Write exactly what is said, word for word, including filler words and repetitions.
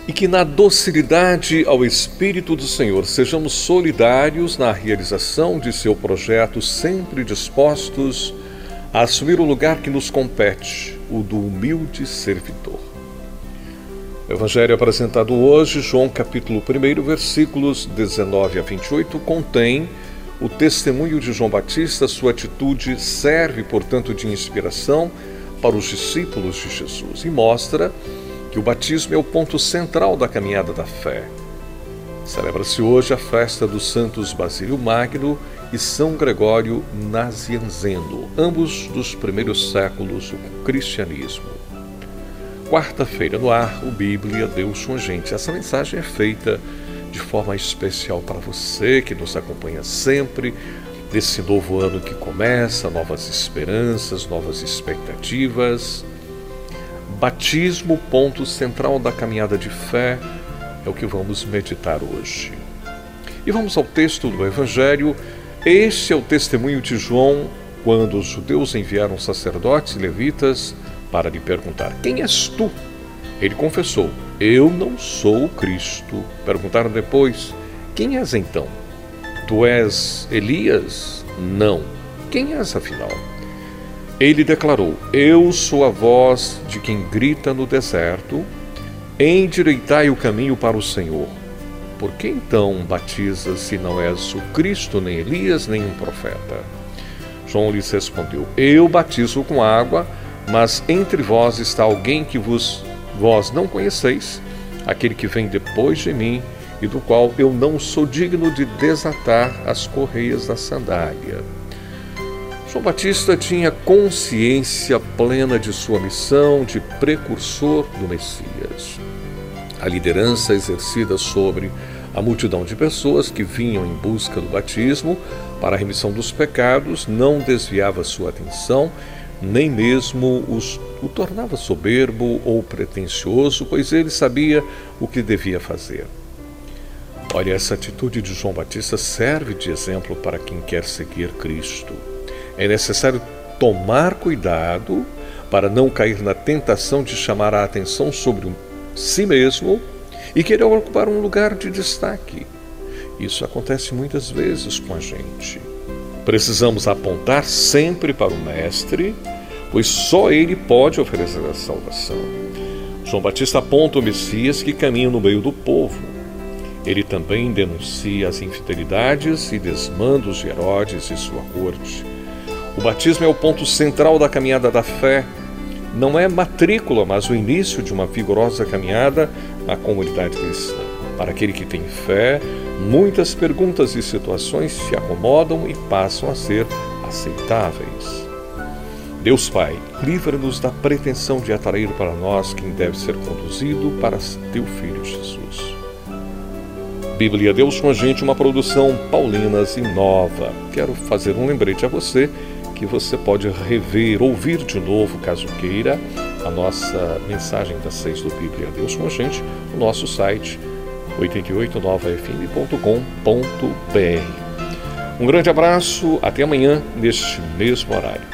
E que na docilidade ao Espírito do Senhor sejamos solidários na realização de seu projeto, sempre dispostos a assumir o lugar que nos compete, o do humilde servidor. O Evangelho apresentado hoje, João capítulo um, versículos dezenove a vinte e oito, contém o testemunho de João Batista. Sua atitude serve, portanto, de inspiração para os discípulos de Jesus e mostra que o batismo é o ponto central da caminhada da fé. Celebra-se hoje a festa dos santos Basílio Magno e São Gregório Nazianzeno, ambos dos primeiros séculos do cristianismo. Quarta-feira no ar, o Bíblia, Deus com a gente. Essa mensagem é feita de forma especial para você que nos acompanha sempre, nesse novo ano que começa, novas esperanças, novas expectativas. Batismo, ponto central da caminhada de fé, é o que vamos meditar hoje. E vamos ao texto do Evangelho. Este é o testemunho de João quando os judeus enviaram sacerdotes e levitas para lhe perguntar: quem és tu? Ele confessou: eu não sou o Cristo. Perguntaram depois: quem és então? Tu és Elias? Não. Quem és afinal? Ele declarou: eu sou a voz de quem grita no deserto, endireitai o caminho para o Senhor. Por que então batizas se não és o Cristo, nem Elias, nem um profeta? João lhes respondeu: eu batizo com água, mas entre vós está alguém que vos, vós não conheceis, aquele que vem depois de mim, e do qual eu não sou digno de desatar as correias da sandália. João Batista tinha consciência plena de sua missão de precursor do Messias. A liderança exercida sobre a multidão de pessoas que vinham em busca do batismo para a remissão dos pecados não desviava sua atenção, nem mesmo os, o tornava soberbo ou pretensioso, pois ele sabia o que devia fazer. Olha, essa atitude de João Batista serve de exemplo para quem quer seguir Cristo. É necessário tomar cuidado para não cair na tentação de chamar a atenção sobre si mesmo e querer ocupar um lugar de destaque. Isso acontece muitas vezes com a gente. Precisamos apontar sempre para o Mestre, pois só Ele pode oferecer a salvação. João Batista aponta o Messias que caminha no meio do povo. Ele também denuncia as infidelidades e desmandos de Herodes e sua corte. O batismo é o ponto central da caminhada da fé. Não é matrícula, mas o início de uma vigorosa caminhada na comunidade cristã. Para aquele que tem fé, muitas perguntas e situações se acomodam e passam a ser aceitáveis. Deus Pai, livra-nos da pretensão de atrair para nós quem deve ser conduzido para teu Filho Jesus. Bíblia, Deus com a gente, uma produção Paulinas e Nova. Quero fazer um lembrete a você que você pode rever, ouvir de novo, caso queira, a nossa mensagem das seis do Bíblia Deus com a gente, no nosso site oito oito nova f m ponto com ponto b r. Um grande abraço, até amanhã, neste mesmo horário.